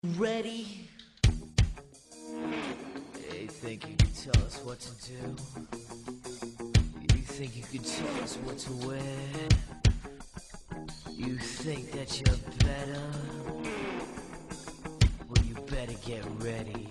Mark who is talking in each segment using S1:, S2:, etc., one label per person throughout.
S1: Ready? You think you can tell us what to do? You think you can tell us what to wear? You think that you're better? Well, you better get ready.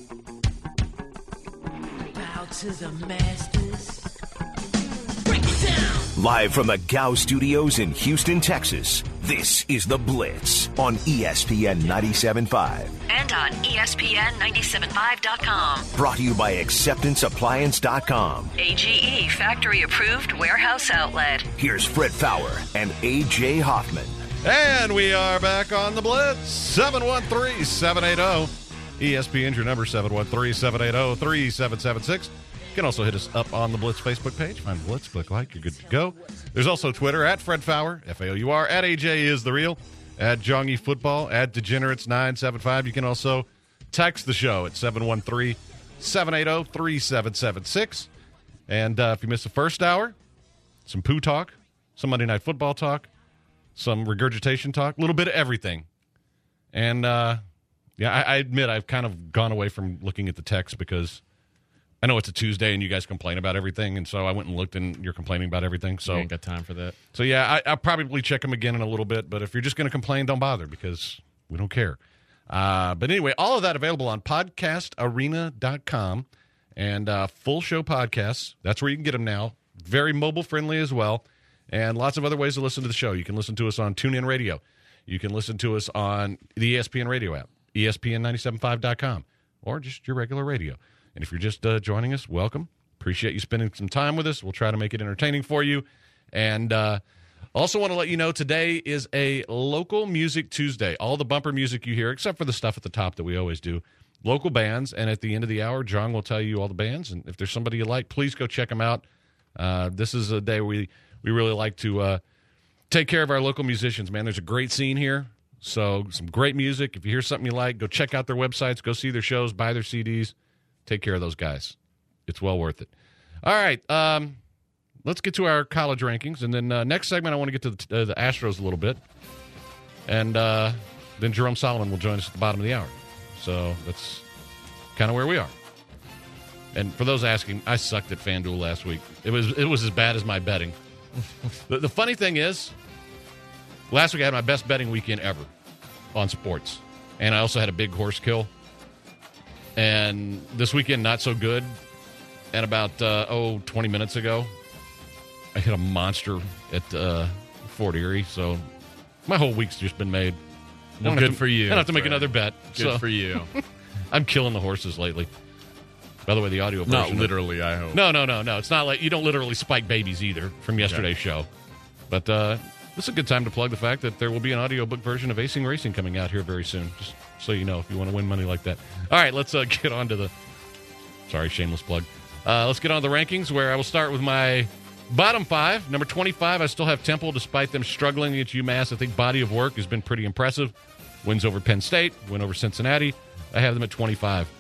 S1: Bow to the masters. Break it down!
S2: Live from the Gow Studios in Houston, Texas, this is The Blitz on ESPN 97.5.
S3: And on ESPN975.com.
S2: Brought to you by AcceptanceAppliance.com.
S3: AGE factory-approved warehouse outlet.
S2: Here's Fred Fowler and A.J. Hoffman.
S4: And we are back on The Blitz. 713-780. ESPN's your number, 713-780-3776. You can also hit us up on the Blitz Facebook page. Find Blitz, click like, you're good to go. There's also Twitter, at Fred Fowler, F-A-O-U-R, at AJ is the real, at Jongy Football, at Degenerates975. You can also text the show at 713-780-3776. And if you missed the first hour, some poo talk, some Monday Night Football talk, some regurgitation talk, a little bit of everything. And, I admit I've kind of gone away from looking at the text because I know it's a Tuesday and you guys complain about everything, and so I went and looked and you're complaining about everything. So
S5: you ain't got time for that.
S4: So, I'll probably check them again in a little bit, but if you're just going to complain, don't bother because we don't care. But anyway, all of that available on podcastarena.com and full show podcasts. That's where you can get them now. Very mobile friendly as well, and lots of other ways to listen to the show. You can listen to us on TuneIn Radio. You can listen to us on the ESPN Radio app, ESPN975.com, or just your regular radio. And if you're just joining us, welcome. Appreciate you spending some time with us. We'll try to make it entertaining for you. And also want to let you know today is a local music Tuesday. All the bumper music you hear, except for the stuff at the top that we always do, local bands. And at the end of the hour, John will tell you all the bands. And if there's somebody you like, please go check them out. This is a day we really like to take care of our local musicians, man. There's a great scene here. So some great music. If you hear something you like, go check out their websites, go see their shows, buy their CDs. Take care of those guys. It's well worth it. All right, let's get to our college rankings. And then next segment, I want to get to the Astros a little bit. And then Jerome Solomon will join us at the bottom of the hour. So that's kind of where we are. And for those asking, I sucked at FanDuel last week. It was as bad as my betting. The funny thing is, last week I had my best betting weekend ever on sports. And I also had a big horse kill. And this weekend, not so good. And about, 20 minutes ago, I hit a monster at Fort Erie. So my whole week's just been made.
S5: Well, good for you.
S4: I don't have to make another bet.
S5: Good for you.
S4: I'm killing the horses lately. By the way, the audio version.
S5: Not literally, I hope.
S4: No. It's not like you don't literally spike babies either from yesterday's show. But this is a good time to plug the fact that there will be an audiobook version of Acing Racing coming out here very soon. Just so you know, if you want to win money like that. All right, let's get on to the... Sorry, shameless plug. Let's get on to the rankings, where I will start with my bottom five. Number 25, I still have Temple, despite them struggling against UMass. I think body of work has been pretty impressive. Wins over Penn State, win over Cincinnati. I have them at 25.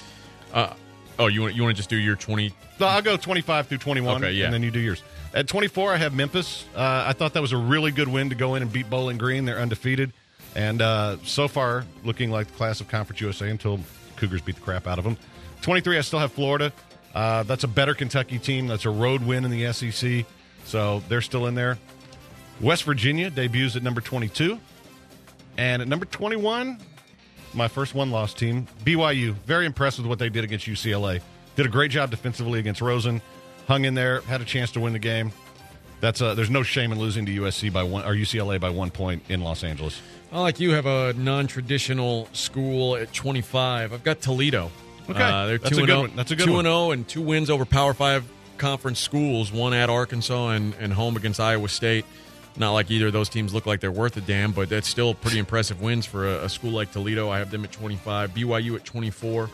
S5: You want to just do your 20?
S4: No, I'll go 25 through 21,
S5: okay, yeah.
S4: And then you do yours. At 24, I have Memphis. I thought that was a really good win to go in and beat Bowling Green. They're undefeated. And so far, looking like the class of Conference USA until Cougars beat the crap out of them. 23, I still have Florida. That's a better Kentucky team. That's a road win in the SEC. So they're still in there. West Virginia debuts at number 22. And at number 21, my first one-loss team, BYU. Very impressed with what they did against UCLA. Did a great job defensively against Rosen. Hung in there, had a chance to win the game. There's no shame in losing to USC by one or UCLA by 1 point in Los Angeles.
S5: I like you have a non-traditional school at 25. I've got Toledo.
S4: Okay,
S5: they're
S4: that's a good one. That's a good one.
S5: 2-0 and 2 wins over Power 5 conference schools. One at Arkansas and home against Iowa State. Not like either of those teams look like they're worth a damn, but that's still pretty impressive wins for a school like Toledo. I have them at 25. BYU at 24.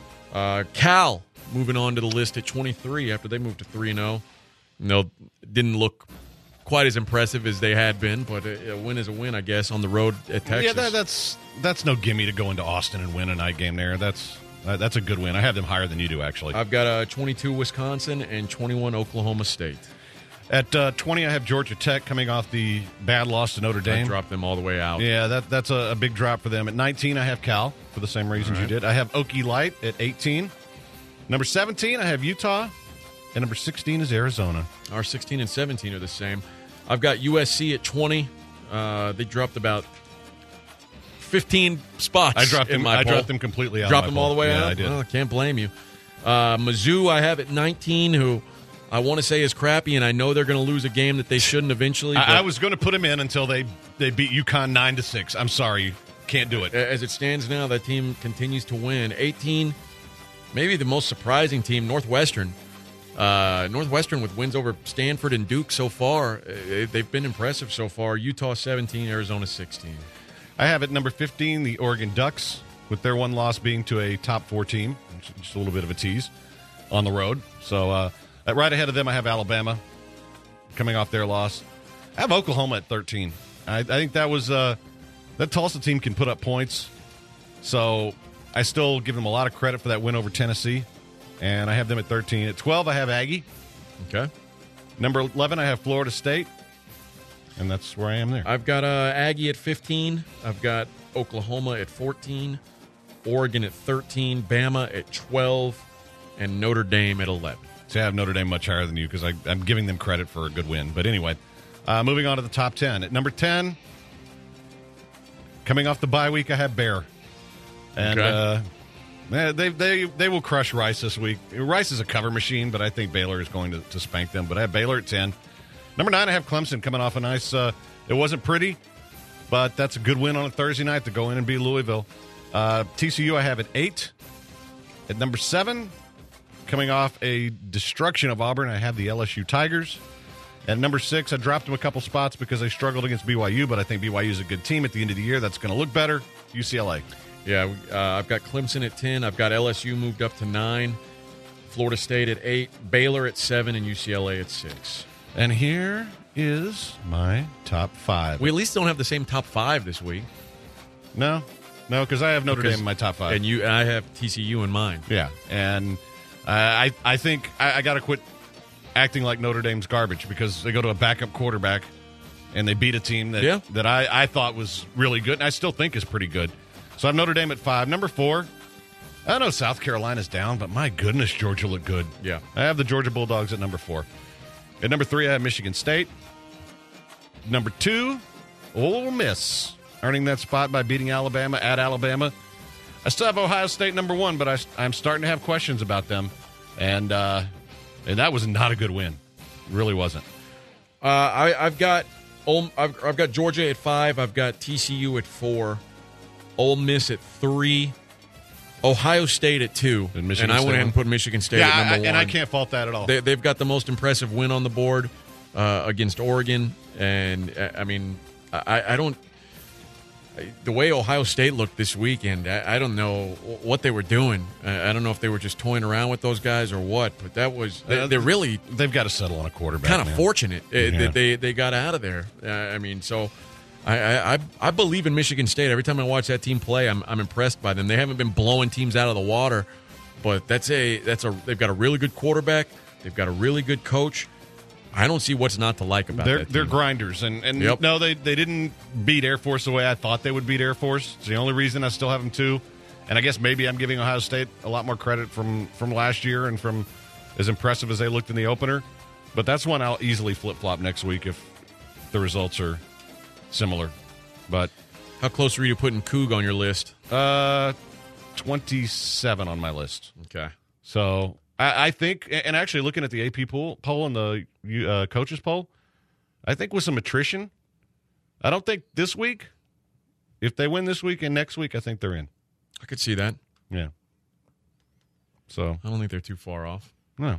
S5: Cal moving on to the list at 23 after they moved to 3-0. No, didn't look quite as impressive as they had been, but a win is a win, I guess, on the road at Texas.
S4: Yeah, that's no gimme to go into Austin and win a night game there. That's a good win. I have them higher than you do, actually.
S5: I've got 22 Wisconsin and 21 Oklahoma State.
S4: At 20, I have Georgia Tech coming off the bad loss to Notre
S5: I
S4: Dame.
S5: dropped them all the way out.
S4: Yeah, that's a big drop for them. At 19, I have Cal for the same reasons you did. I have Okie Light at 18. Number 17, I have Utah. And number 16 is Arizona.
S5: Our 16 and 17 are the same. I've got USC at 20. They dropped about 15 spots.
S4: I dropped
S5: in
S4: them.
S5: my
S4: I
S5: poll.
S4: dropped them completely out.
S5: Dropped
S4: of
S5: them
S4: my
S5: all the
S4: poll.
S5: way out?
S4: I did.
S5: Well, I can't blame you. Mizzou, I have at 19, who I want to say is crappy, and I know they're going to lose a game that they shouldn't eventually. But
S4: I was going to put them in until they beat UConn 9-6. I'm sorry, can't do it.
S5: as it stands now, that team continues to win. 18, maybe the most surprising team, Northwestern. Northwestern with wins over Stanford and Duke so far. They've been impressive so far. Utah 17, Arizona 16.
S4: I have at number 15 the Oregon Ducks, with their one loss being to a top 4 team. Just a little bit of a tease on the road. So right ahead of them, I have Alabama coming off their loss. I have Oklahoma at 13. I think that was that Tulsa team can put up points. So I still give them a lot of credit for that win over Tennessee. And I have them at 13. At 12, I have Aggie.
S5: Okay.
S4: Number 11, I have Florida State. And that's where I am there.
S5: I've got Aggie at 15. I've got Oklahoma at 14. Oregon at 13. Bama at 12. And Notre Dame at 11.
S4: See, I have Notre Dame much higher than you because I'm giving them credit for a good win. But anyway, moving on to the top 10. At number 10, coming off the bye week, I have Bear. And they will crush Rice this week. Rice is a cover machine, but I think Baylor is going to spank them. But I have Baylor at 10. Number 9, I have Clemson coming off a nice it wasn't pretty, but that's a good win on a Thursday night to go in and beat Louisville. TCU, I have at 8. At number 7, coming off a destruction of Auburn, I have the LSU Tigers. At number 6, I dropped them a couple spots because they struggled against BYU, but I think BYU is a good team at the end of the year. That's going to look better. UCLA.
S5: Yeah, I've got Clemson at 10. I've got LSU moved up to 9. Florida State at 8. Baylor at 7. And UCLA at 6.
S4: And here is my top 5.
S5: We at least don't have the same top 5 this week.
S4: No, because I have Notre Dame in my top 5.
S5: And I have TCU in mine.
S4: Yeah, and I think I got to quit acting like Notre Dame's garbage because they go to a backup quarterback and they beat a team that I thought was really good, and I still think is pretty good. So I have Notre Dame at 5. Number 4, I know South Carolina's down, but my goodness, Georgia looked good.
S5: Yeah.
S4: I have the Georgia Bulldogs at number 4. At number 3, I have Michigan State. Number 2, Ole Miss, earning that spot by beating Alabama at Alabama. I still have Ohio State number 1, but I'm starting to have questions about them. And that was not a good win. It really wasn't.
S5: I've got Georgia at 5. I've got TCU at 4. Ole Miss at 3. Ohio State at 2. And I went ahead and put Michigan State at number 1.
S4: And I can't fault that at all.
S5: They've got the most impressive win on the board against Oregon. And, I mean, I don't – the way Ohio State looked this weekend, I don't know what they were doing. I don't know if they were just toying around with those guys or what. But that was – they're really –
S4: they've got to settle on a quarterback.
S5: Kind of fortunate that they got out of there. I mean, so – I believe in Michigan State. Every time I watch that team play, I'm impressed by them. They haven't been blowing teams out of the water, but they've got a really good quarterback. They've got a really good coach. I don't see what's not to like about that team.
S4: They're grinders, and
S5: yep.
S4: No, they didn't beat Air Force the way I thought they would beat Air Force. It's the only reason I still have them 2. And I guess maybe I'm giving Ohio State a lot more credit from last year and from as impressive as they looked in the opener. But that's one I'll easily flip-flop next week if the results are similar. But
S5: how close are you to putting Coug on your list?
S4: 27 on my list.
S5: Okay.
S4: So I think, and actually looking at the AP poll and the coaches poll, I think with some attrition, I don't think this week, if they win this week and next week, I think they're in.
S5: I could see that.
S4: Yeah. So
S5: I don't think they're too far off.
S4: No.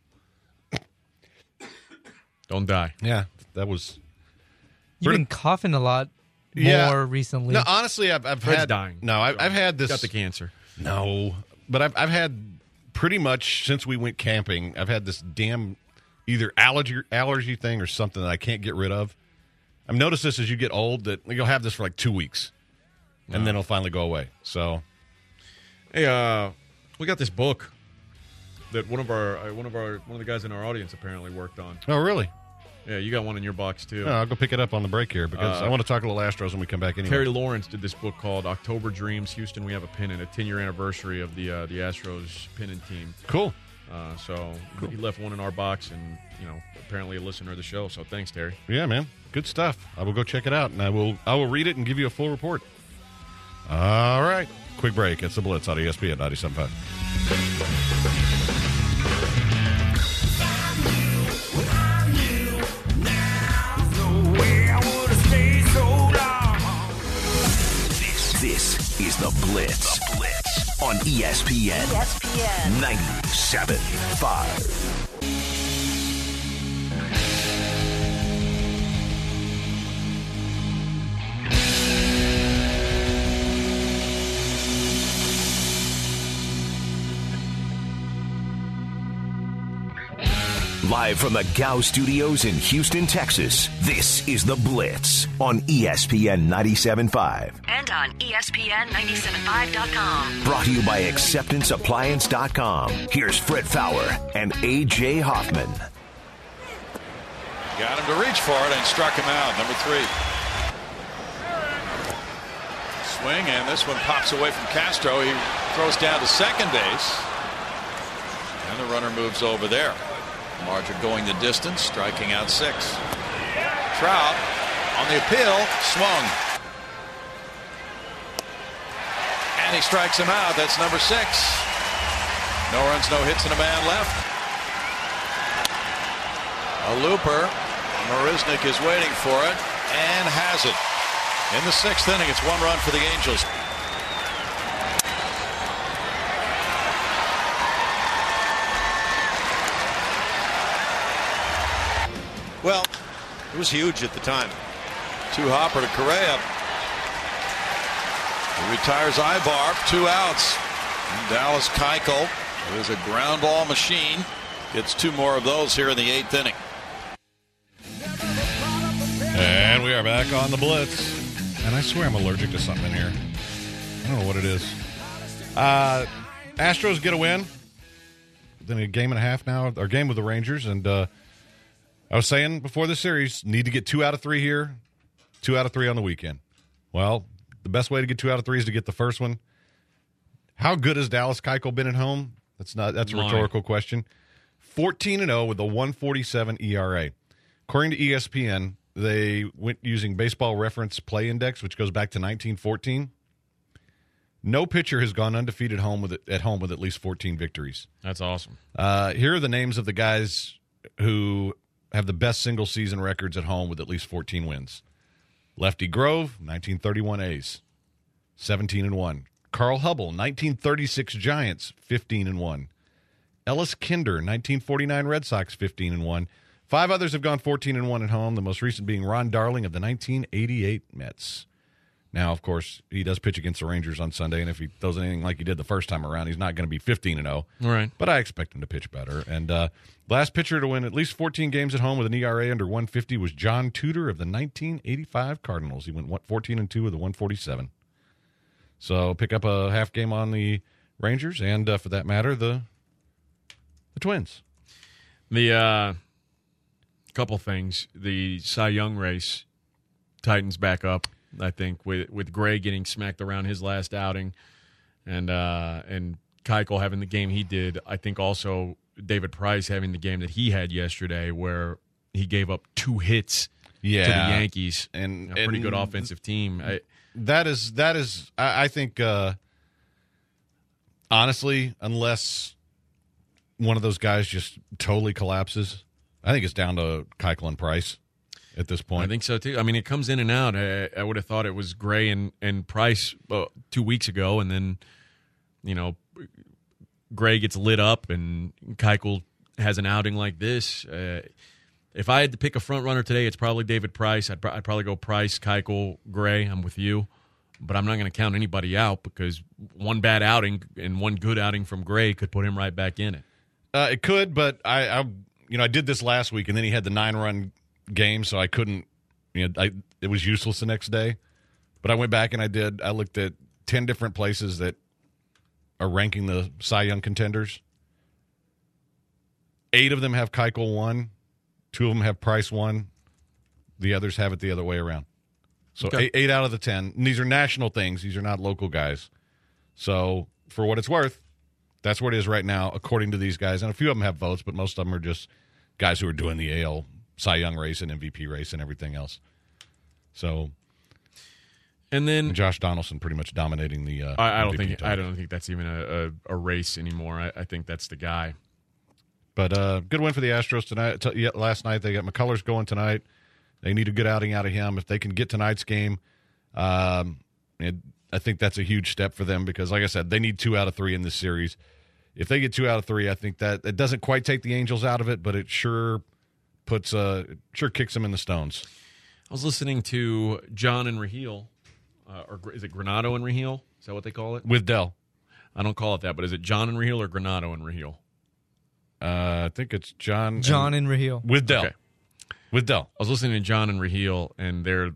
S5: Don't die.
S4: Yeah, that was...
S6: You've been coughing a lot more recently.
S4: No, honestly, I've had
S5: dying.
S4: No, I've had this.
S5: Got the cancer.
S4: No, but I've had pretty much since we went camping. I've had this damn either allergy thing or something that I can't get rid of. I've noticed this as you get old that you'll have this for like 2 weeks, and then it'll finally go away. So,
S5: hey, we got this book that one of the guys in our audience apparently worked on.
S4: Oh, really?
S5: Yeah, you got one in your box, too.
S4: No, I'll go pick it up on the break here because I want to talk a little Astros when we come back anyway.
S5: Terry Lawrence did this book called October Dreams. Houston, we have a pennant, a 10-year anniversary of the Astros pennant team.
S4: Cool.
S5: Cool. He left one in our box, and apparently a listener of the show. So thanks, Terry.
S4: Yeah, man, good stuff. I will go check it out, and I will read it and give you a full report. All right, quick break. It's the Blitz on ESPN 97.5.
S2: This is the Blitz. The Blitz on ESPN 97.5. Live from the Gow Studios in Houston, Texas, this is The Blitz on ESPN 97.5.
S3: And on ESPN975.com.
S2: Brought to you by AcceptanceAppliance.com. Here's Fred Fowler and A.J. Hoffman.
S7: Got him to reach for it and struck him out, number 3. Swing, and this one pops away from Castro. He throws down to second base. And the runner moves over there. Marger going the distance, striking out 6. Trout on the appeal, swung. And he strikes him out. That's number 6. No runs, no hits, and a man left. A looper. Marisnik is waiting for it and has it. In the 6th inning, it's 1 run for the Angels. Well, it was huge at the time. 2-hopper to Correa. He retires Ibar, 2 outs. And Dallas Keuchel, who is a ground ball machine, gets 2 more of those here in the 8th inning.
S4: And we are back on the Blitz. And I swear I'm allergic to something in here. I don't know what it is. Astros get a win. Then a game and a half now, our game with the Rangers, and I was saying before the series, need to get 2 out of 3 here, 2 out of 3 on the weekend. Well, the best way to get 2 out of 3 is to get the first one. How good has Dallas Keuchel been at home? That's a rhetorical question. 14-0 with a 1.47 ERA. According to ESPN, they went using Baseball Reference Play Index, which goes back to 1914. No pitcher has gone undefeated at home with at least 14 victories.
S5: That's awesome.
S4: Here are the names of the guys who have the best single-season records at home with at least 14 wins. Lefty Grove, 1931 A's, 17-1. Carl Hubble, 1936 Giants, 15-1. Ellis Kinder, 1949 Red Sox, 15-1. 5 others have gone 14-1 at home, the most recent being Ron Darling of the 1988 Mets. Now, of course, he does pitch against the Rangers on Sunday, and if he does anything like he did the first time around, he's not going to be 15-0.
S5: Right.
S4: But I expect him to pitch better. And last pitcher to win at least 14 games at home with an ERA under 150 was John Tudor of the 1985 Cardinals. He went 14-2 with a 147. So pick up a half game on the Rangers, and for that matter, the Twins.
S5: The couple things. The Cy Young race tightens back up, I think, with Gray getting smacked around his last outing, and Keuchel having the game he did. I think also David Price having the game that he had yesterday, where he gave up 2 hits to the Yankees,
S4: and
S5: a pretty good offensive team.
S4: That is. I think honestly, unless one of those guys just totally collapses, I think it's down to Keuchel and Price at this point.
S5: I think so too. I mean, it comes in and out. I would have thought it was Gray and Price 2 weeks ago, and then Gray gets lit up, and Keuchel has an outing like this. If I had to pick a front runner today, it's probably David Price. I'd probably go Price, Keuchel, Gray. I'm with you, but I'm not going to count anybody out because one bad outing and one good outing from Gray could put him right back in it.
S4: It could, but I did this last week, and then he had the 9-run game, so I couldn't. It was useless the next day. But I went back and I looked at 10 different places that are ranking the Cy Young contenders. 8 of them have Keuchel 1, 2 of them have price one. The others have it the other way around. So
S5: Okay.
S4: 8 out of the 10. And these are national things. These are not local guys. So for what it's worth, that's what it is right now, according to these guys. And a few of them have votes, but most of them are just guys who are doing the AL Cy Young race and MVP race and everything else. So,
S5: And then
S4: Josh Donaldson pretty much dominating the
S5: I don't
S4: MVP
S5: think
S4: title.
S5: that's even a race anymore. I think that's the guy.
S4: But good win for the Astros tonight. Last night they got McCullers going tonight. They need a good outing out of him. If they can get tonight's game, I think that's a huge step for them because, like I said, they need 2 out of 3 in this series. If they get 2 out of 3, I think that it doesn't quite take the Angels out of it, but it sure kicks them in the stones.
S5: I was listening to John and Raheel, or is it Granado and Raheel? Is that what they call it?
S4: With Dell.
S5: I don't call it that, but is it John and Raheel or Granado and Raheel?
S4: I think it's John
S6: and Raheel.
S4: with Dell.
S5: Okay.
S4: With Dell.
S5: I was listening to John and Raheel and their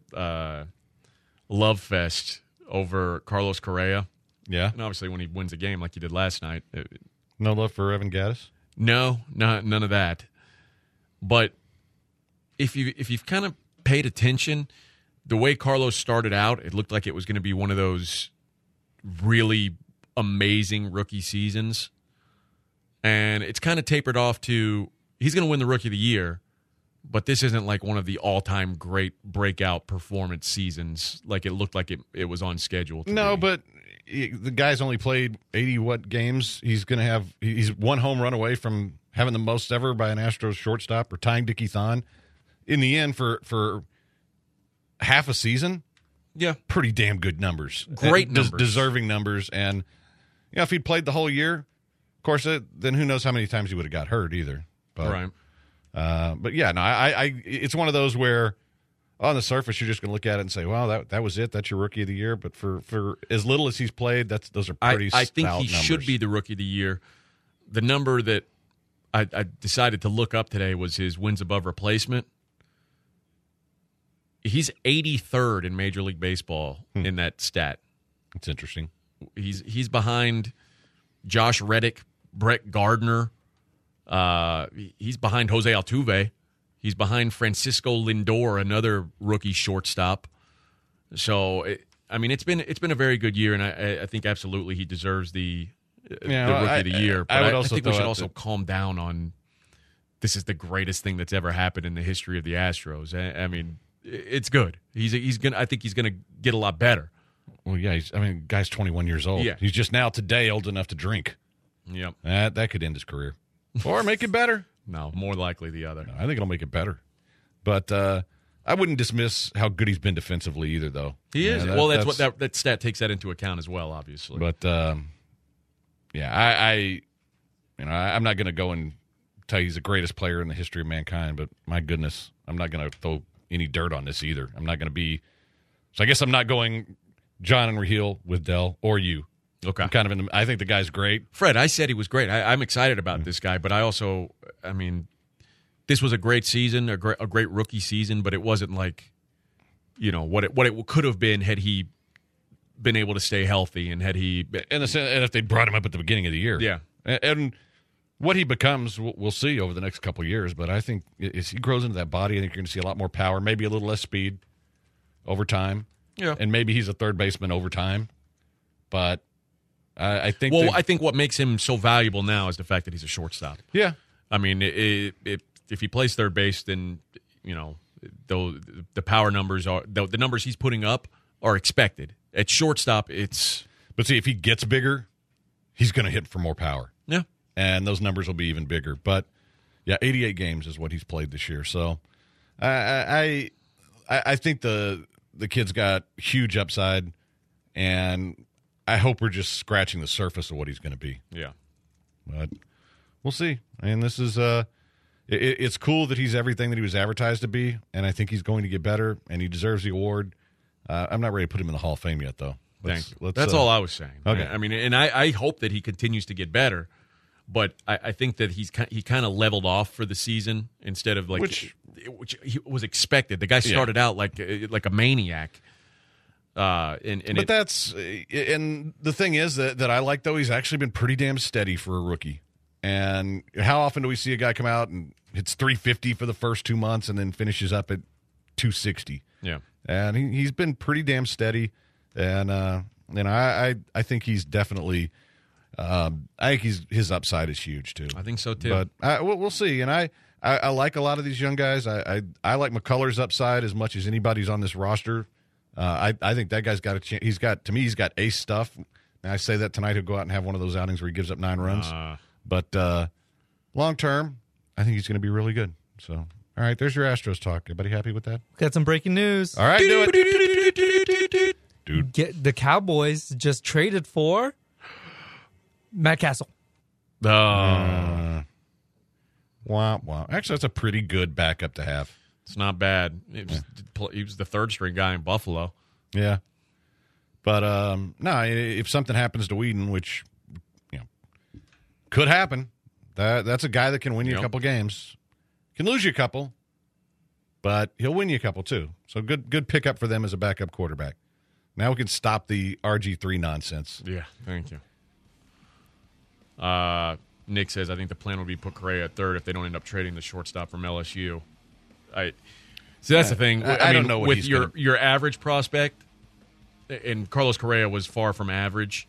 S5: love fest over Carlos Correa.
S4: Yeah.
S5: And obviously when he wins a game like he did last night.
S4: No love for Evan Gattis?
S5: No, none of that. But if you've kind of paid attention, the way Carlos started out, it looked like it was going to be one of those really amazing rookie seasons. And it's kind of tapered off to he's going to win the Rookie of the Year, but this isn't like one of the all-time great breakout performance seasons like it looked like it was on schedule to
S4: No,
S5: be.
S4: but the guy's only played 80 games. He's one home run away from having the most ever by an Astros shortstop or tying Dickie Thon. In the end, for half a season,
S5: Yeah.
S4: pretty damn good numbers.
S5: Great numbers.
S4: Deserving numbers. And if he'd played the whole year, of course, then who knows how many times he would have got hurt either. But,
S5: Right.
S4: But yeah, no, it's one of those where on the surface you're just going to look at it and say, well, that was it. That's your Rookie of the Year. But for as little as he's played, those are pretty
S5: I think
S4: stout
S5: he
S4: numbers.
S5: should be the Rookie of the Year. The number that I decided to look up today was his wins above replacement. He's 83rd in Major League Baseball in that stat.
S4: It's interesting.
S5: He's behind Josh Reddick, Brett Gardner. He's behind Jose Altuve. He's behind Francisco Lindor, another rookie shortstop. So, it's been a very good year, and I think absolutely he deserves the Rookie of the Year. But I think we should also calm down on this is the greatest thing that's ever happened in the history of the Astros. It's good. I think he's gonna get a lot better.
S4: Well, yeah, guy's 21 years old.
S5: Yeah.
S4: He's just now today old enough to drink.
S5: Yep.
S4: That could end his career. Or make it better.
S5: No, more likely the other.
S4: I think it'll make it better. But I wouldn't dismiss how good he's been defensively either, though.
S5: He is. That's what that stat takes that into account as well, obviously.
S4: But, I'm not going to go and tell you he's the greatest player in the history of mankind, but my goodness, I'm not going to throw any dirt on this either. I'm not going to be – so I guess I'm not going John and Raheel with Dell or you.
S5: Okay.
S4: I'm kind of I think the guy's great.
S5: Fred, I said he was great. I'm excited about this guy, but I also, this was a great season, a great rookie season, but it wasn't like, what it could have been had he been able to stay healthy and had he.
S4: And if they brought him up at the beginning of the year.
S5: Yeah.
S4: And what he becomes, we'll see over the next couple of years. But I think as he grows into that body, I think you're going to see a lot more power, maybe a little less speed over time.
S5: Yeah.
S4: And maybe he's a third baseman over time. But I think.
S5: Well, I think what makes him so valuable now is the fact that he's a shortstop.
S4: Yeah.
S5: If he plays third base, then the power numbers are the numbers he's putting up are expected. At shortstop, it's.
S4: But see, if he gets bigger, he's going to hit for more power.
S5: Yeah.
S4: And those numbers will be even bigger. But yeah, 88 games is what he's played this year. So I think the kid's got huge upside, and I hope we're just scratching the surface of what he's going to be.
S5: Yeah.
S4: But we'll see. This is it's cool that he's everything that he was advertised to be, and I think he's going to get better, and he deserves the award. I'm not ready to put him in the Hall of Fame yet, though.
S5: That's all I was saying.
S4: Okay.
S5: And I hope that he continues to get better, but I think that he kind of leveled off for the season instead of which he was expected. The guy started out like a maniac. But
S4: the thing is that I like, though, he's actually been pretty damn steady for a rookie. And how often do we see a guy come out and hits 350 for the first 2 months and then finishes up at 260?
S5: Yeah.
S4: And he's been pretty damn steady. And I think he's definitely I think his upside is huge too.
S5: I think so too.
S4: But we'll see. And I like a lot of these young guys. I like McCullers' upside as much as anybody's on this roster. I think that guy's got a chance. He's got ace stuff. And I say that tonight he'll go out and have one of those outings where he gives up 9 runs. But long term, I think he's going to be really good. So, all right, there's your Astros talk. Everybody happy with that?
S6: Got some breaking news.
S4: All right, do it. Dude.
S6: The Cowboys just traded for Matt Castle.
S4: Wow. Actually, that's a pretty good backup to have.
S5: It's not bad. He was the third-string guy in Buffalo.
S4: Yeah. But, no, if something happens to Whedon, which could happen, that's a guy that can win you a couple games. Can lose you a couple, but he'll win you a couple too. So good pickup for them as a backup quarterback. Now we can stop the RG3 nonsense.
S5: Yeah, thank you. Nick says, I think the plan would be put Correa at third if they don't end up trading the shortstop from LSU. So that's the thing.
S4: I don't know what
S5: with your average prospect, and Carlos Correa was far from average.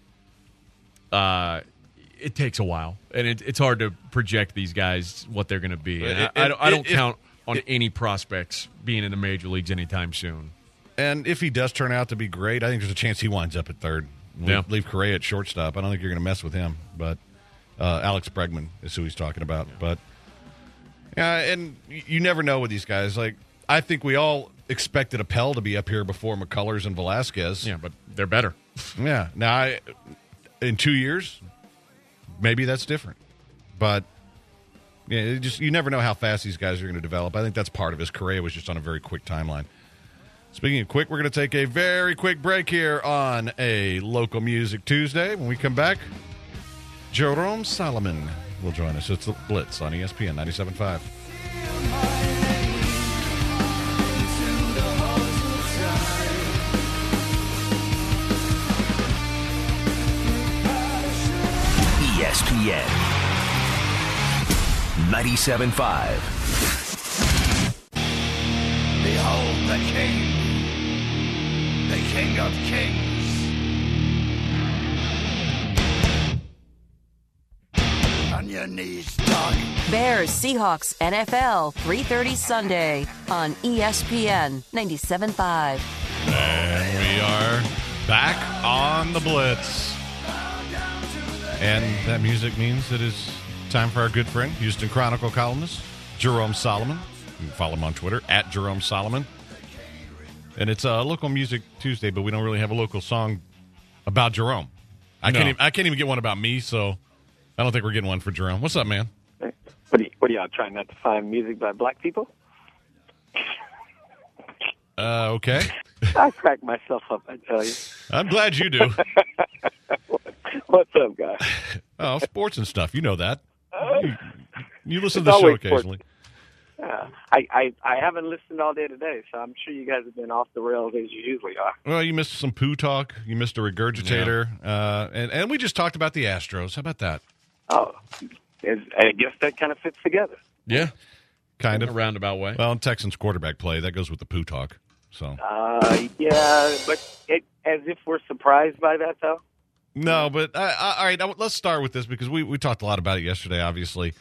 S5: It takes a while, and it's hard to project these guys what they're going to be. I don't count on any prospects being in the major leagues anytime soon.
S4: And if he does turn out to be great, I think there's a chance he winds up at third. Leave Correa at shortstop. I don't think you're going to mess with him. But Alex Bregman is who he's talking about. Yeah. But and you never know with these guys. Like I think we all expected Appel to be up here before McCullers and Velasquez.
S5: Yeah, but they're better.
S4: Yeah. Now, in 2 years, maybe that's different. But you never know how fast these guys are going to develop. I think that's part of his Correa was just on a very quick timeline. Speaking of quick, we're going to take a very quick break here on a Local Music Tuesday. When we come back, Jerome Solomon will join us. It's the Blitz on ESPN 97.5.
S2: ESPN 97.5.
S1: Behold the King, the King of Kings. On your knees, dog.
S3: Bears, Seahawks, NFL, 3:30 Sunday on ESPN 97.5.
S4: And we are back on the Blitz. And that music means it is time for our good friend, Houston Chronicle columnist, Jerome Solomon. You can follow him on Twitter, at Jerome Solomon. And it's a Local Music Tuesday, but we don't really have a local song about Jerome. I can't even get one about me, so I don't think we're getting one for Jerome. What's up, man?
S8: What are y'all trying not to find music by black people?
S4: Okay.
S8: I crack myself up, I tell you.
S4: I'm glad you do.
S8: What's up, guys?
S4: Oh, sports and stuff. You know that. You listen to the show occasionally.
S8: I haven't listened all day today, so I'm sure you guys have been off the rails as you usually are.
S4: Well, you missed some poo talk. You missed a regurgitator. Yeah. And we just talked about the Astros. How about that?
S8: Oh, I guess that kind of fits together.
S5: Yeah.
S4: Kind of.
S5: In a roundabout way.
S4: Well, in Texans quarterback play, that goes with the poo talk. So.
S8: Yeah, but as if we're surprised by that, though?
S4: No, but all right, let's start with this because we talked a lot about it yesterday, obviously.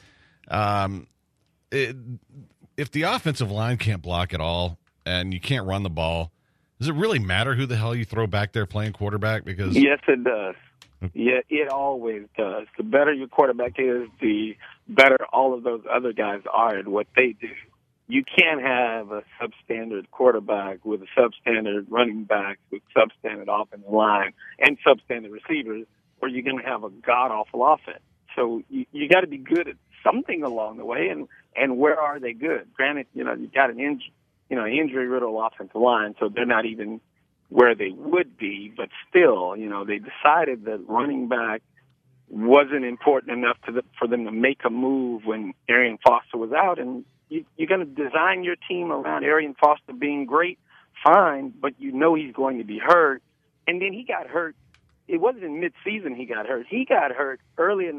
S4: If the offensive line can't block at all and you can't run the ball, does it really matter who the hell you throw back there playing quarterback? Because
S8: yes, it does. Yeah, it always does. The better your quarterback is, the better all of those other guys are at what they do. You can't have a substandard quarterback with a substandard running back with substandard offensive line and substandard receivers, or you're going to have a god-awful offense. So you got to be good at something along the way, and where are they good? Granted, you've got an injury-riddled offensive line, so they're not even where they would be, but still, they decided that running back wasn't important enough for them to make a move when Arian Foster was out, and you're going to design your team around Arian Foster being great, fine, but he's going to be hurt. And then he got hurt. It wasn't in mid-season he got hurt. He got hurt early enough that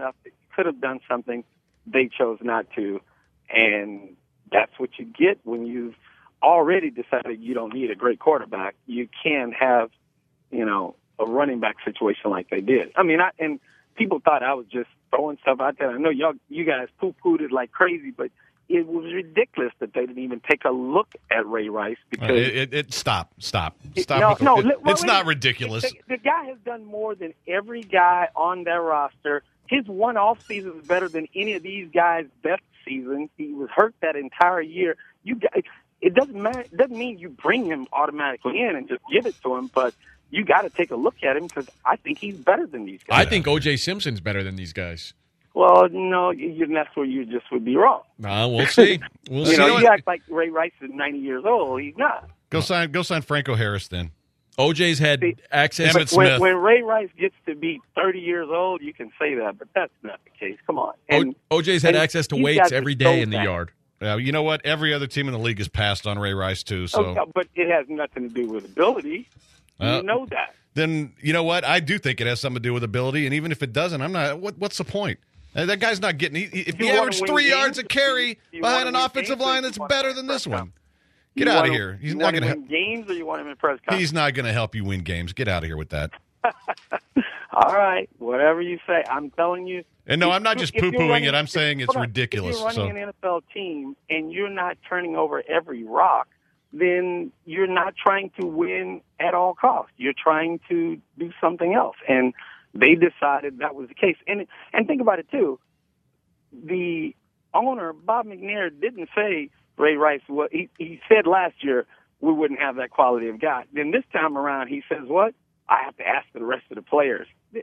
S8: could have done something. They chose not to. And that's what you get when you've already decided you don't need a great quarterback. You can have, a running back situation like they did. I mean, and people thought I was just throwing stuff out there. I know you guys poo-pooed it like crazy, but it was ridiculous that they didn't even take a look at Ray Rice because
S4: stop.
S8: It's
S4: not ridiculous.
S8: The guy has done more than every guy on their roster. His one off season is better than any of these guys' best season. He was hurt that entire year. It doesn't matter. It doesn't mean you bring him automatically in and just give it to him, but you got to take a look at him because I think he's better than these guys.
S5: I think O.J. Simpson's better than these guys.
S8: Well, no, that's where you just would be wrong.
S5: We'll see.
S8: You act like Ray Rice is 90 years old. He's not.
S4: Go sign Franco Harris then.
S5: OJ's had access.
S4: Emmitt Smith.
S8: When Ray Rice gets to be 30 years old, you can say that, but that's not the case. Come on.
S5: OJ's had access to weights every day in the yard.
S4: You know what? Every other team in the league has passed on Ray Rice too. So,
S8: but it has nothing to do with ability. You know that.
S4: Then you know what? I do think it has something to do with ability, and even if it doesn't, I'm not. What's the point? That guy's not getting. If he averaged 3 yards a carry behind an offensive line that's better than this one, get out of here. He's not going to
S8: win games, or you want him in press conference?
S4: He's not going to help you win games. Get out of here with that.
S8: All right, whatever you say. I'm telling you.
S4: And no, I'm not just poo-pooing it. I'm saying it's ridiculous.
S8: If you're running an NFL team and you're not turning over every rock, then you're not trying to win at all costs. You're trying to do something else. And they decided that was the case. And think about it, too. The owner, Bob McNair, didn't say Ray Rice. He said last year we wouldn't have that quality of guy. Then this time around he says, what? I have to ask the rest of the players.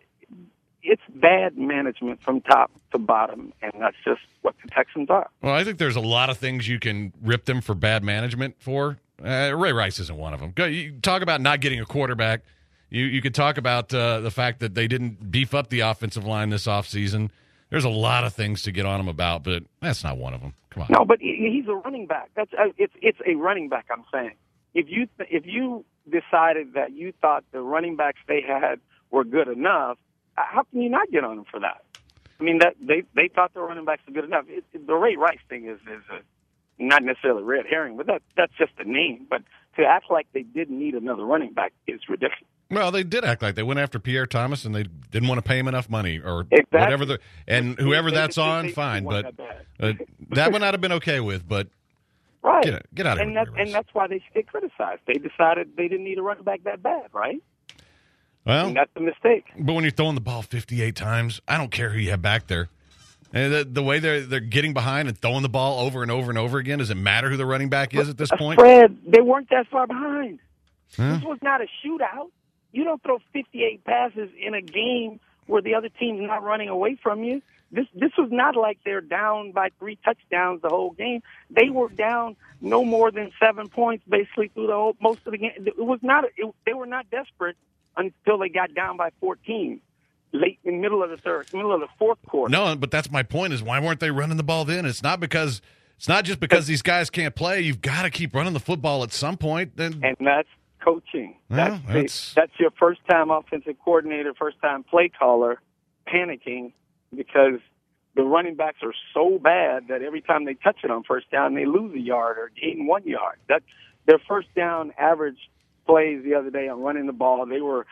S8: It's bad management from top to bottom, and that's just what the Texans are.
S4: Well, I think there's a lot of things you can rip them for bad management for. Ray Rice isn't one of them. You talk about not getting a quarterback. You could talk about the fact that they didn't beef up the offensive line this offseason. There's a lot of things to get on him about, but that's not one of them. Come on.
S8: No, but he's a running back. It's a running back, I'm saying. If you decided that you thought the running backs they had were good enough, how can you not get on them for that? I mean, that they thought the running backs were good enough. The Ray Rice thing is not necessarily red herring, but that's just a name. But to act like they didn't need another running back is ridiculous.
S4: Well, they did act like they went after Pierre Thomas, and they didn't want to pay him enough money, or
S8: exactly.
S4: whatever. And whoever that's on, fine. But that one I'd have been okay with. But
S8: right,
S4: get out of here.
S8: And that's why they get criticized. They decided they didn't need a running back that bad, right?
S4: Well,
S8: and that's a mistake.
S4: But when you're throwing the ball 58 times, I don't care who you have back there. And the way they're getting behind and throwing the ball over and over and over again, does it matter who the running back is at this point?
S8: Fred, they weren't that far behind.
S4: Huh?
S8: This was not a shootout. You don't throw 58 passes in a game where the other team's not running away from you. This was not like they're down by 3 touchdowns the whole game. They were down no more than 7 points basically through most of the game. They were not desperate until they got down by 14 late in the middle of the fourth quarter.
S4: No, but that's my point is why weren't they running the ball then? It's not just because these guys can't play. You've got to keep running the football at some point.
S8: And that's coaching.
S4: Well,
S8: that's your first-time offensive coordinator, first-time play caller panicking because the running backs are so bad that every time they touch it on first down, they lose a yard or gain 1 yard. That's their first down average plays the other day on running the ball. They were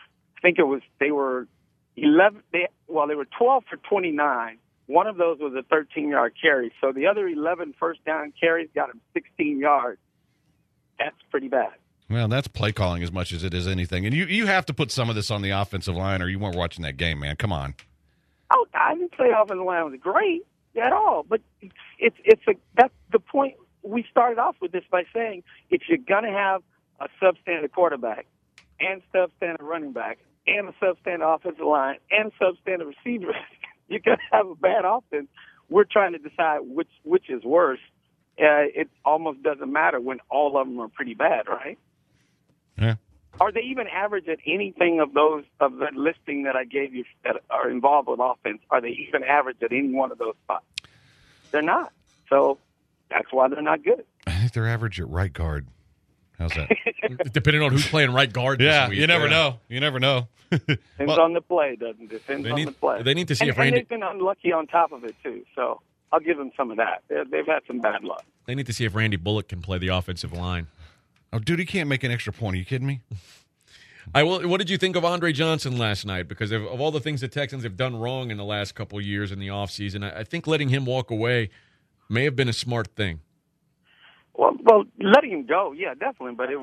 S8: 11. They were 12 for 29. One of those was a 13-yard carry. So the other 11 first down carries got them 16 yards. That's pretty bad.
S4: Well, that's play calling as much as it is anything. And you have to put some of this on the offensive line or you weren't watching that game, man. Come on.
S8: Oh, I didn't say offensive line was great at all. But that's the point. We started off with this by saying if you're going to have a substandard quarterback and substandard running back and a substandard offensive line and a substandard receiver, you're going to have a bad offense. We're trying to decide which is worse. It almost doesn't matter when all of them are pretty bad, right?
S4: Yeah.
S8: Are they even average at anything of the listing that I gave you that are involved with offense? Are they even average at any one of those spots? They're not. So that's why they're not good.
S4: I think they're average at right guard. How's that?
S5: Depending on who's playing right guard this
S4: Yeah,
S5: week.
S4: you never know. You never know.
S8: Depends on the play, doesn't it? Depends on the play.
S5: They need to see
S8: and,
S5: if Randy.
S8: And they've been unlucky on top of it, too. So I'll give them some of that. They've had some bad luck.
S5: They need to see if Randy Bullock can play the offensive line.
S4: Oh, dude, he can't make an extra point. Are you kidding me?
S5: What did you think of Andre Johnson last night? Because of all the things the Texans have done wrong in the last couple of years in the offseason, I think letting him walk away may have been a smart thing.
S8: Well, letting him go, yeah, definitely. But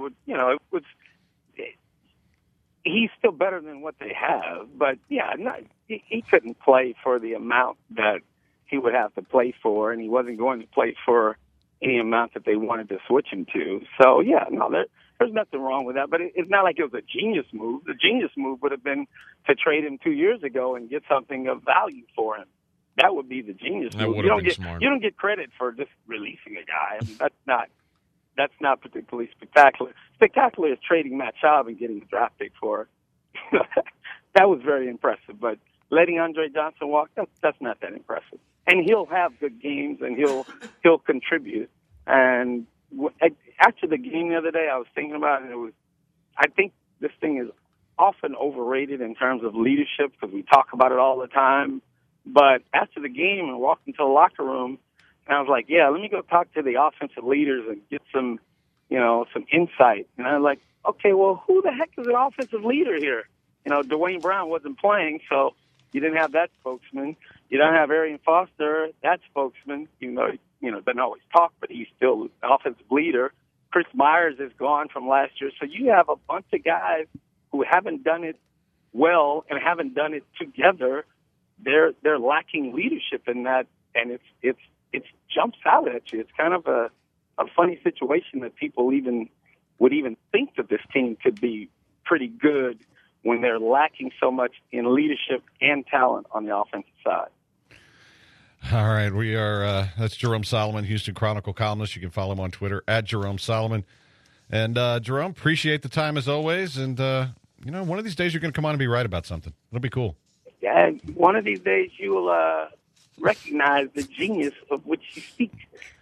S8: he's still better than what they have. But, yeah, he couldn't play for the amount that he would have to play for, and he wasn't going to play for any amount that they wanted to switch him to. So, yeah, no, there's nothing wrong with that. But it's not like it was a genius move. The genius move would have been to trade him 2 years ago and get something of value for him. That would be the genius move.
S5: Would have been smart.
S8: You don't get credit for just releasing a guy. I mean, that's not particularly spectacular. Spectacular is trading Matt Schaub and getting a draft pick for it. That was very impressive. But letting Andre Johnson walk, that's not that impressive. And he'll have good games, and he'll contribute. And after the game the other day, I was thinking about it. I think this thing is often overrated in terms of leadership because we talk about it all the time. But after the game, I walked into the locker room, and I was like, yeah, let me go talk to the offensive leaders and get some insight. And I was like, okay, well, who the heck is an offensive leader here? Dwayne Brown wasn't playing, so you didn't have that spokesman. You don't have Arian Foster, that spokesman, even though, doesn't always talk, but he's still an offensive leader. Chris Myers is gone from last year. So you have a bunch of guys who haven't done it well and haven't done it together. They're lacking leadership in that, and it jumps out at you. It's kind of a funny situation that people would even think that this team could be pretty good when they're lacking so much in leadership and talent on the offensive side.
S4: All right, we are. That's Jerome Solomon, Houston Chronicle columnist. You can follow him on Twitter at Jerome Solomon. And Jerome, appreciate the time as always. And one of these days you're going to come on and be right about something. It'll be cool.
S8: Yeah, one of these days you will recognize the genius of which you speak.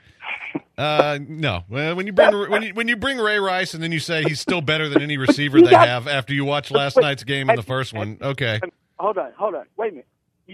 S4: No. When you bring Ray Rice and then you say he's still better than any receiver they have after you watch last night's game in the first one, okay.
S8: Hold on. Wait a minute.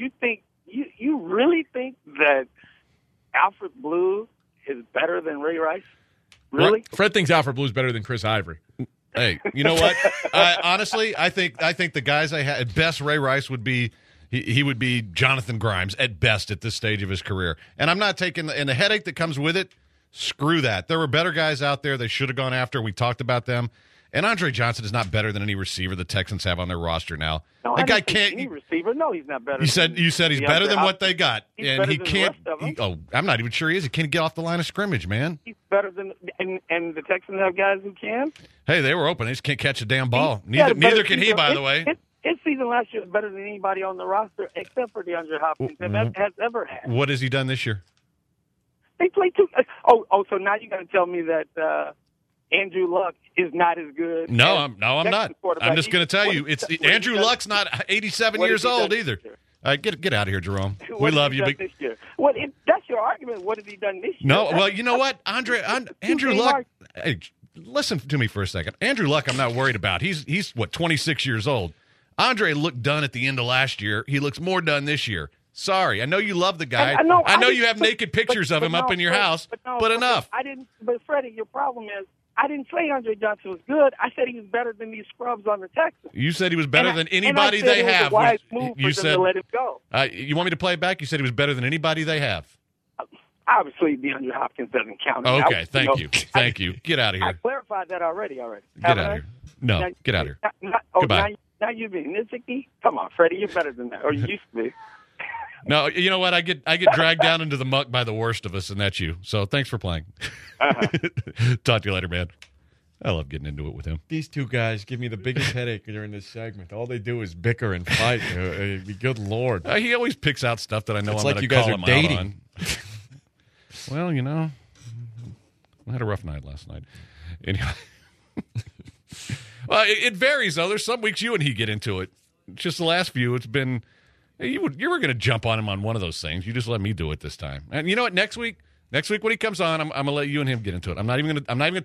S8: You really think that Alfred Blue is better than Ray Rice? Really?
S5: Fred thinks Alfred Blue is better than Chris Ivory.
S4: Hey, you know what? Honestly, I think the guys I had at best, Ray Rice would be he would be Jonathan Grimes at best at this stage of his career. And I'm not taking the headache that comes with it. Screw that. There were better guys out there they should have gone after. We talked about them. And Andre Johnson is not better than any receiver the Texans have on their roster now.
S8: No,
S4: that guy can't.
S8: Any receiver? No, he's not better.
S4: You said he's better than what they got, and he can't. I'm not even sure he is. He can't get off the line of scrimmage, man.
S8: He's better than, and the Texans have guys who can.
S4: Hey, they were open. They just can't catch a damn ball. Neither can he, by the way.
S8: His season last year was better than anybody on the roster except for DeAndre Hopkins has ever had.
S4: What has he done this year?
S8: They played two. So now you got to tell me that Andrew Luck is not as good.
S4: No, I'm not. I'm just going to tell you, Andrew Luck's not 87 years old either. All right, get out of here, Jerome. We love you.
S8: This year? That's your argument. What has he done this year?
S4: No, well, you know what, Andrew Luck. Hey, listen to me for a second. Andrew Luck, I'm not worried about. He's 26 years old. Andre looked done at the end of last year. He looks more done this year. Sorry, I know you love the guy. I know you have naked pictures of him up in your house, but enough.
S8: But Freddie, your problem is I didn't say Andre Johnson was good. I said he was better than these scrubs on the Texans.
S4: You said he was better than anybody they have.
S8: You said to let him go.
S4: You want me to play it back? You said he was better than anybody they have.
S8: Obviously, DeAndre Hopkins doesn't count.
S4: Okay, thank you. Get out of here.
S8: I clarified that already.
S4: Get out of here. No, get out of here. Goodbye.
S8: Now you're being nitpicky? Come on, Freddie, you're better than that, or you used to be.
S4: No, you know what? I get dragged down into the muck by the worst of us, and that's you. So thanks for playing. Talk to you later, man. I love getting into it with him.
S5: These two guys give me the biggest headache during this segment. All they do is bicker and fight. Good Lord.
S4: He always picks out stuff that I know
S5: it's
S4: I'm
S5: like
S4: going to call him
S5: dating.
S4: out on. Well, I had a rough night last night. Anyway. Well, it varies, though. There's some weeks you and he get into it. Just the last few, it's been... You were going to jump on him on one of those things. You just let me do it this time. And you know what? Next week when he comes on, I'm going to let you and him get into it. I'm not even going to talk.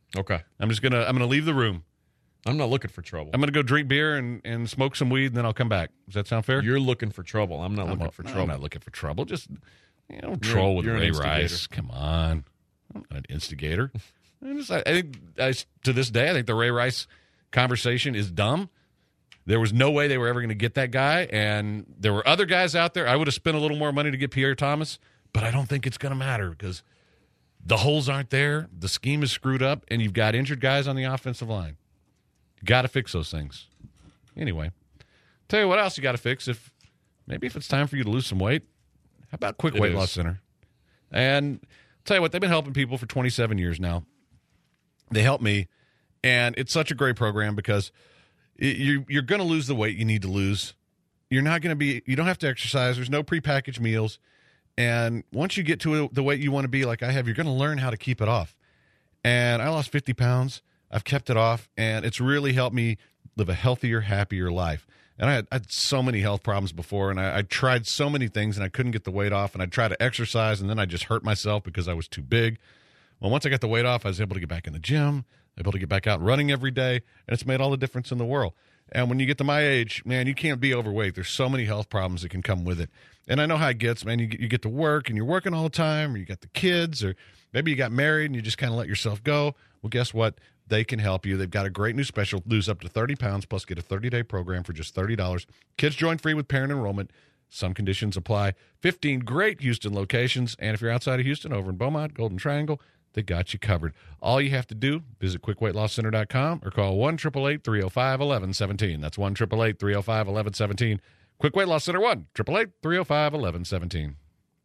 S5: Okay.
S4: I'm gonna leave the room.
S5: I'm not looking for trouble.
S4: I'm gonna go drink beer and smoke some weed, and then I'll come back. Does that sound fair?
S5: You're looking for trouble. I'm not looking for trouble.
S4: I'm not looking for trouble. Just troll with
S5: you're an
S4: Ray
S5: instigator.
S4: Rice. Come on, I'm not an instigator. I think to this day, I think the Ray Rice conversation is dumb. There was no way they were ever going to get that guy, and there were other guys out there. I would have spent a little more money to get Pierre Thomas, but I don't think it's going to matter because the holes aren't there, the scheme is screwed up, and you've got injured guys on the offensive line. You got to fix those things. Anyway, tell you what else you got to fix. If it's time for you to lose some weight, how about Quick Weight Loss Center? And tell you what, they've been helping people for 27 years now. They help me, and it's such a great program because you're going to lose the weight you need to lose. You don't have to exercise. There's no prepackaged meals. And once you get to the weight you want to be like I have, you're going to learn how to keep it off. And I lost 50 pounds. I've kept it off, and it's really helped me live a healthier, happier life. And I had so many health problems before, and I tried so many things, and I couldn't get the weight off. And I tried to exercise, and then I just hurt myself because I was too big. Well, once I got the weight off, I was able to get back in the gym, able to get back out running every day, and it's made all the difference in the world. And when you get to my age, man, you can't be overweight. There's so many health problems that can come with it. And I know how it gets, man. You get to work, and you're working all the time, or you got the kids, or maybe you got married, and you just kind of let yourself go. Well, guess what? They can help you. They've got a great new special. Lose up to 30 pounds, plus get a 30-day program for just $30. Kids join free with parent enrollment. Some conditions apply. 15 great Houston locations. And if you're outside of Houston, over in Beaumont, Golden Triangle, they got you covered. All you have to do, visit quickweightlosscenter.com or call 1-888-305-1117. That's 1-888-305-1117. Quick Weight Loss Center, 1-888-305-1117.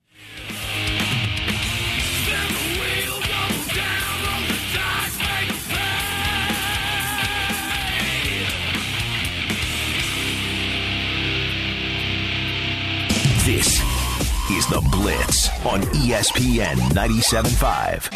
S2: This is The Blitz on ESPN 97.5.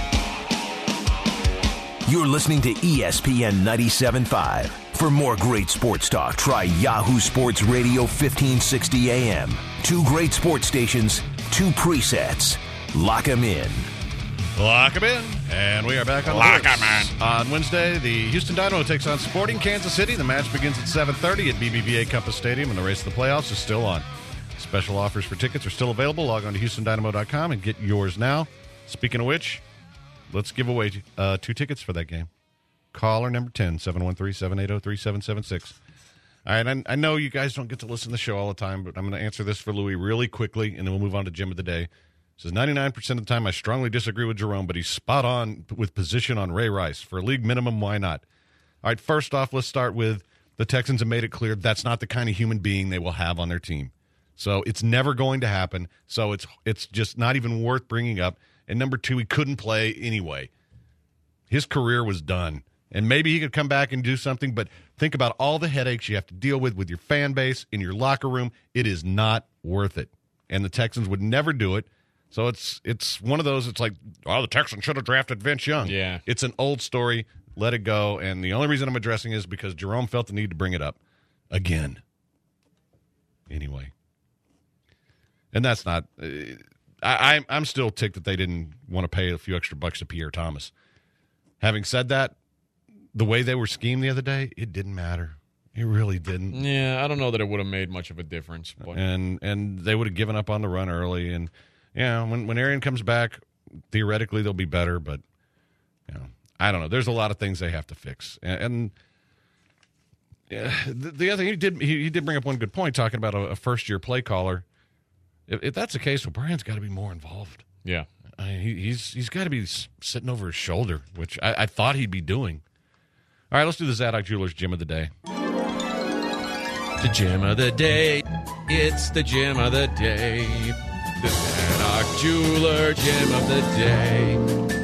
S2: You're listening to ESPN 97.5. For more great sports talk, try Yahoo Sports Radio 1560 AM. 2 great sports stations, 2 presets. Lock 'em in.
S4: Lock 'em in. And we are back on
S5: Lock
S4: the
S5: 'em in.
S4: On Wednesday, the Houston Dynamo takes on Sporting Kansas City. The match begins at 7:30 at BBVA Compass Stadium, and the race to the playoffs is still on. Special offers for tickets are still available. Log on to HoustonDynamo.com and get yours now. Speaking of which, let's give away 2 tickets for that game. Caller number 10, 713-780-3776. All right, I know you guys don't get to listen to the show all the time, but I'm going to answer this for Louis really quickly, and then we'll move on to Gym of the Day. It says 99% of the time I strongly disagree with Jerome, but he's spot on with position on Ray Rice. For a league minimum, why not? All right, first off, let's start with the Texans have made it clear that's not the kind of human being they will have on their team. So it's never going to happen. So it's just not even worth bringing up. And number 2, he couldn't play anyway. His career was done. And maybe he could come back and do something, but think about all the headaches you have to deal with your fan base, in your locker room. It is not worth it. And the Texans would never do it. So it's one of those, it's like, the Texans should have drafted Vince Young.
S5: Yeah.
S4: It's an old story. Let it go. And the only reason I'm addressing it is because Jerome felt the need to bring it up again. Anyway. And that's not I'm still ticked that they didn't want to pay a few extra bucks to Pierre Thomas. Having said that, the way they were schemed the other day, it didn't matter. It really didn't.
S5: Yeah, I don't know that it would have made much of a difference. But.
S4: And they would have given up on the run early. And, when Arian comes back, theoretically they'll be better. But, I don't know. There's a lot of things they have to fix. And the other thing, he did bring up one good point, talking about a first-year play caller. If that's the case, O'Brien's got to be more involved.
S5: Yeah.
S4: He's got to be sitting over his shoulder, which I thought he'd be doing. All right, let's do the Zadok Jewelers Gym of the Day.
S5: The Gym of the Day. It's the Gym of the Day. The Zadok Jeweler Gym of the Day.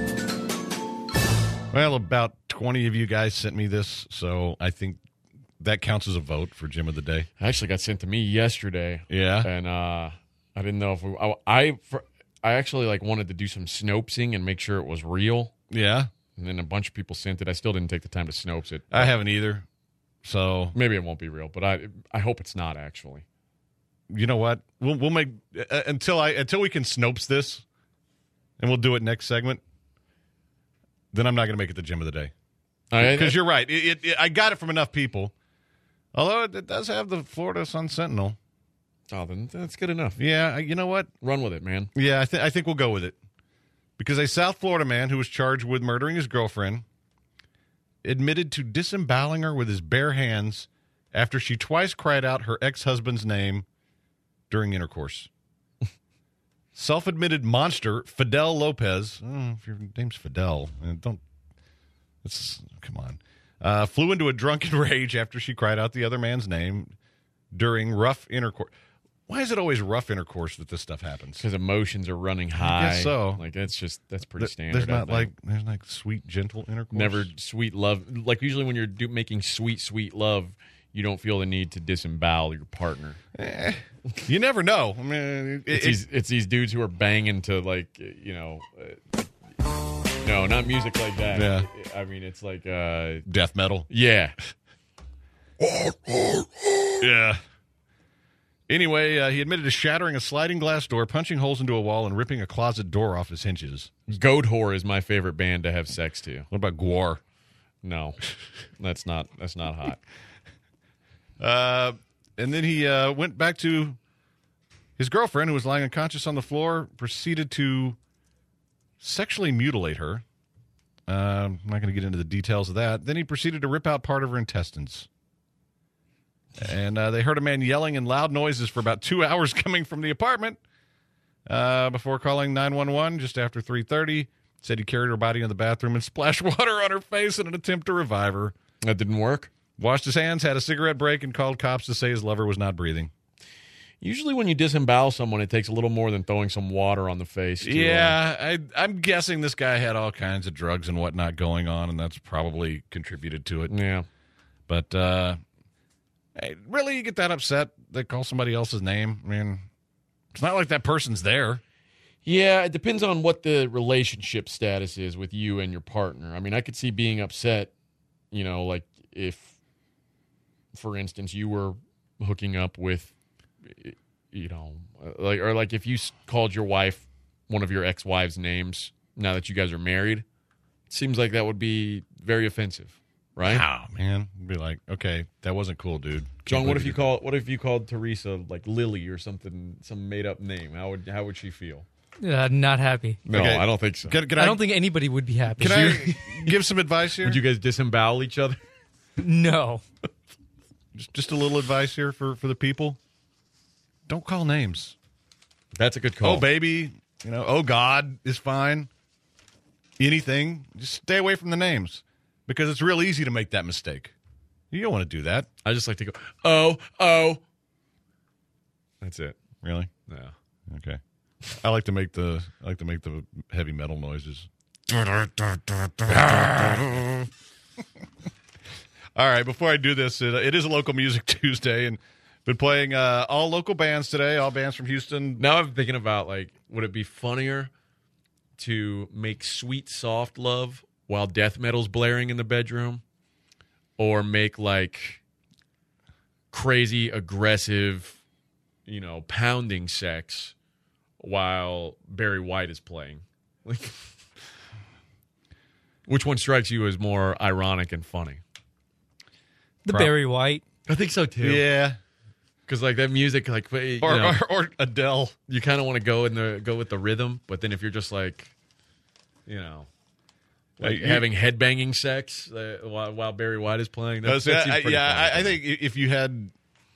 S4: Well, about 20 of you guys sent me this, so I think that counts as a vote for Gym of the Day.
S5: It actually got sent to me yesterday.
S4: Yeah?
S5: And I didn't know if I actually wanted to do some Snopesing and make sure it was real.
S4: Yeah?
S5: And then a bunch of people sent it. I still didn't take the time to Snopes it.
S4: I haven't either. So
S5: maybe it won't be real, but I hope it's not actually.
S4: You know what? We'll make until we can Snopes this, and we'll do it next segment. then I'm not going to make it the gym of the day.
S5: I-
S4: Because you're right. I got it from enough people. Although it does have the Florida Sun-Sentinel.
S5: Oh, then that's good enough.
S4: Yeah, you know what?
S5: Run with it, man.
S4: Yeah, I think we'll go with it. Because a South Florida man who was charged with murdering his girlfriend admitted to disemboweling her with his bare hands after she twice cried out her ex-husband's name during intercourse. Self-admitted monster Fidel Lopez. Oh, if your name's Fidel, come on. Flew into a drunken rage after she cried out the other man's name during rough intercourse. Why is it always rough intercourse that this stuff happens?
S5: Because emotions are running high.
S4: I guess so.
S5: Like that's pretty standard.
S4: There's like sweet, gentle intercourse.
S5: Never sweet love. Like usually when you're making sweet love, you don't feel the need to disembowel your partner.
S4: You never know. I mean,
S5: It's these dudes who are banging to no, not music like that.
S4: Yeah.
S5: I mean, it's like
S4: death metal.
S5: yeah.
S4: Yeah. Anyway, he admitted to shattering a sliding glass door, punching holes into a wall, and ripping a closet door off his hinges.
S5: Goat Whore is my favorite band to have sex to.
S4: What about Gwar?
S5: No, that's not hot.
S4: And then he went back to his girlfriend, who was lying unconscious on the floor, proceeded to sexually mutilate her. I'm not going to get into the details of that. Then he proceeded to rip out part of her intestines. And they heard a man yelling in loud noises for about 2 hours coming from the apartment before calling 911 just after 3:30. Said he carried her body in the bathroom and splashed water on her face in an attempt to revive her.
S5: That didn't work.
S4: Washed his hands, had a cigarette break, and called cops to say his lover was not breathing.
S5: Usually when you disembowel someone, it takes a little more than throwing some water on the face.
S4: I'm guessing this guy had all kinds of drugs and whatnot going on, and that's probably contributed to it.
S5: Yeah.
S4: But hey, really, you get that upset? They call somebody else's name? I mean, it's not like that person's there.
S5: Yeah, it depends on what the relationship status is with you and your partner. I mean, I could see being upset, like if, for instance, you were hooking up with, like if you called your wife one of your ex-wives' names now that you guys are married, it seems like that would be very offensive, right?
S4: Wow, man. It'd be like, okay, that wasn't cool, dude.
S5: John, what if you called Teresa like Lily or something, some made-up name? How would she feel?
S6: Not happy.
S5: No,
S4: Okay.
S5: I don't think so.
S6: I don't think anybody would be happy.
S4: Can I give some advice here?
S5: Would you guys disembowel each other?
S6: No.
S4: Just a little advice here for the people. Don't call names.
S5: That's a good call.
S4: Oh, baby. Oh, God is fine. Anything. Just stay away from the names because it's real easy to make that mistake. You don't want to do that.
S5: I just like to go, oh. That's it.
S4: Really?
S5: Yeah.
S4: Okay. I like to make the heavy metal noises. All right, before I do this, it is a Local Music Tuesday, and been playing all local bands today, all bands from Houston.
S5: Now I'm thinking about, would it be funnier to make sweet, soft love while death metal's blaring in the bedroom? Or make, crazy, aggressive, pounding sex while Barry White is playing? Which one strikes you as more ironic and funny?
S6: The Barry White.
S5: I think so too.
S4: Yeah,
S5: because that music,
S4: or Adele,
S5: you kind of want to go with the rhythm, but then if you're just having headbanging sex while Barry White is playing, that seems pretty funny.
S4: I think if you had,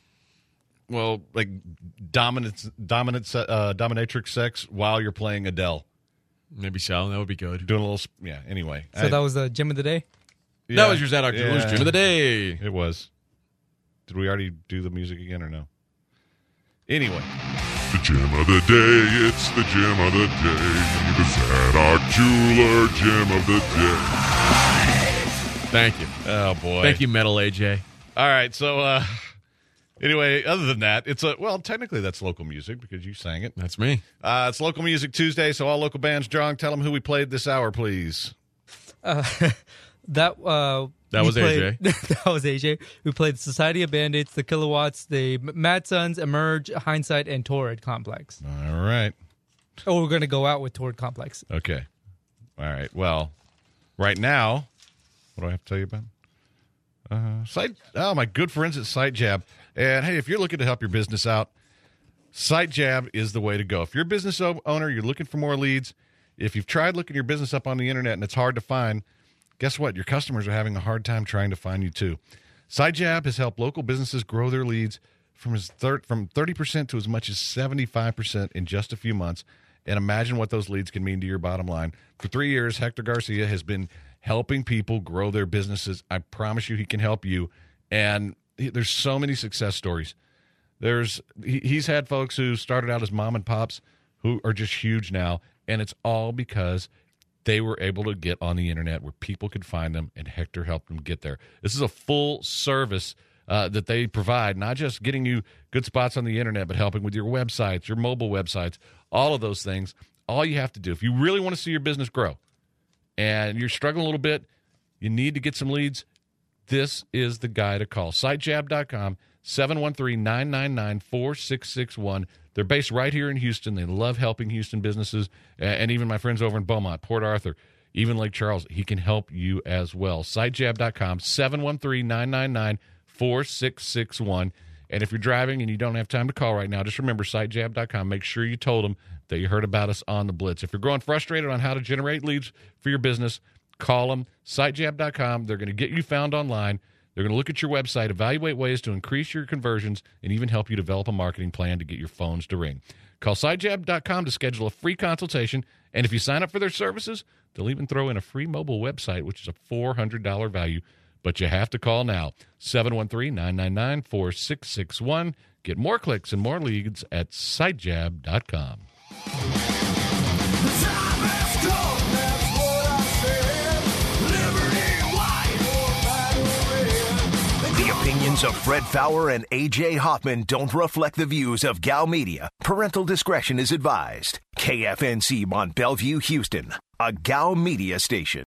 S4: dominatrix sex while you're playing Adele,
S5: maybe so. That would be good.
S4: Doing a little, anyway.
S6: So that was the gym of the day?
S5: That was your Zadok Jewelers Gym of the Day.
S4: It was. Did we already do the music again or no? Anyway.
S9: The Gym of the Day, it's the Gym of the Day. The Zadok Jeweler Gym of the Day.
S5: Thank you.
S4: Oh, boy.
S5: Thank you, Metal AJ.
S4: All right, so anyway, other than that, technically that's local music because you sang it.
S5: That's me.
S4: It's Local Music Tuesday, so all local bands. John, tell them who we played this hour, please.
S6: That was
S5: AJ.
S6: That was AJ. We played Society of Bandits, the Kilowatts, the Mad Sons, Emerge, Hindsight, and Torrid Complex.
S4: All right.
S6: Oh, we're going to go out with Torrid Complex.
S4: Okay. All right. Well, right now, what do I have to tell you about? My good friends at SiteJab. And, hey, if you're looking to help your business out, SiteJab is the way to go. If you're a business owner, you're looking for more leads, if you've tried looking your business up on the internet and it's hard to find, guess what? Your customers are having a hard time trying to find you too. SiteJab has helped local businesses grow their leads from 30% to as much as 75% in just a few months. And imagine what those leads can mean to your bottom line. For 3 years, Hector Garcia has been helping people grow their businesses. I promise you he can help you. And there's so many success stories. He's had folks who started out as mom and pops who are just huge now, and it's all because they were able to get on the internet where people could find them, and Hector helped them get there. This is a full service that they provide, not just getting you good spots on the internet, but helping with your websites, your mobile websites, all of those things. All you have to do, if you really want to see your business grow and you're struggling a little bit, you need to get some leads, this is the guy to call. SiteJab.com, 713-999-4661. They're based right here in Houston. They love helping Houston businesses, and even my friends over in Beaumont, Port Arthur, even Lake Charles. He can help you as well. SiteJab.com, 713-999-4661. And if you're driving and you don't have time to call right now, just remember SiteJab.com. Make sure you told them that you heard about us on the Blitz. If you're growing frustrated on how to generate leads for your business, call them, SiteJab.com. They're going to get you found online. They're going to look at your website, evaluate ways to increase your conversions, and even help you develop a marketing plan to get your phones to ring. Call SiteJab.com to schedule a free consultation, and if you sign up for their services, they'll even throw in a free mobile website, which is a $400 value. But you have to call now, 713-999-4661. Get more clicks and more leads at SiteJab.com.
S2: The opinions of Fred Fowler and A.J. Hoffman don't reflect the views of Gal Media. Parental discretion is advised. KFNC Mont Bellevue, Houston, a Gal Media station.